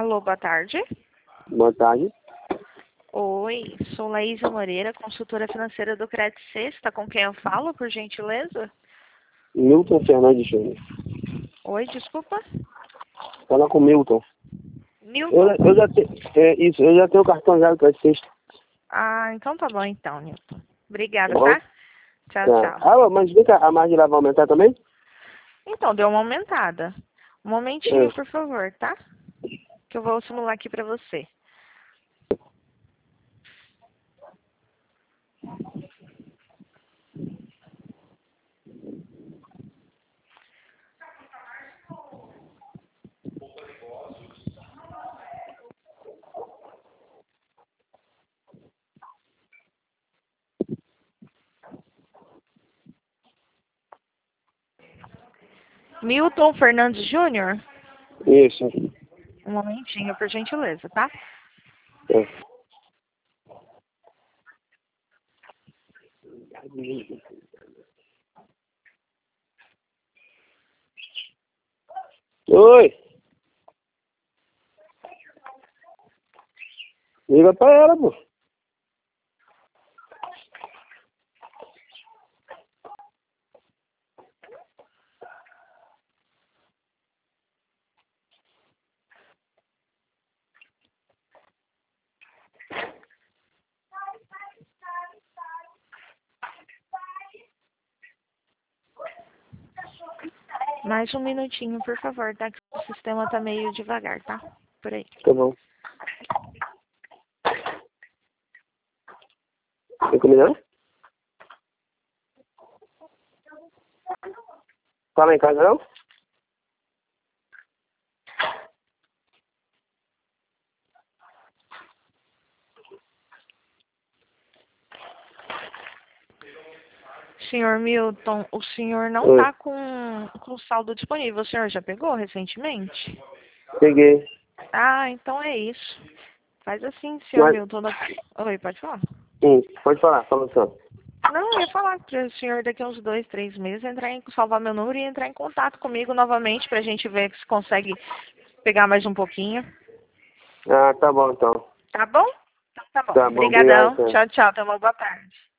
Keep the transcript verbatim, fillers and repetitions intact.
Alô, boa tarde. Boa tarde. Oi, sou Laísa Moreira, consultora financeira do Credit Sexta. Com quem eu falo, por gentileza? Milton Fernandes Júnior. Oi, desculpa. Fala com o Milton. Newton? Eu, eu já tenho. É, isso, eu já tenho o cartão já do Credit Sexta. Ah, então tá bom então, Newton. Obrigada, Tá bom? tá? Tchau, Tá. tchau. Ah, mas vem cá, a margem lá vai aumentar também? Então, deu uma aumentada. Um momentinho, É. por favor, tá? Que eu vou simular aqui pra você. Milton Fernandes Júnior? Isso. Um momentinho, por gentileza, tá? É. Oi. Liga pra ela, pô. Mais um minutinho, por favor, tá? Que o sistema tá meio devagar, tá? Por aí. Tá bom. Tem combinado? Fala em casa, não? Senhor Milton, o senhor não Oi. tá com, com saldo disponível. O senhor já pegou recentemente? Peguei. Ah, então é isso. Faz assim, senhor Mas, Milton. Da... Oi, pode falar? hum, pode falar, fala só. Não, eu ia falar para o senhor daqui a uns dois, três meses entrar em, salvar meu número e entrar em contato comigo novamente pra gente ver se consegue pegar mais um pouquinho. Ah, tá bom então. Tá bom? Então tá bom. Tá bom, obrigado, Obrigadão. então. Tchau, tchau. Tenha uma boa tarde.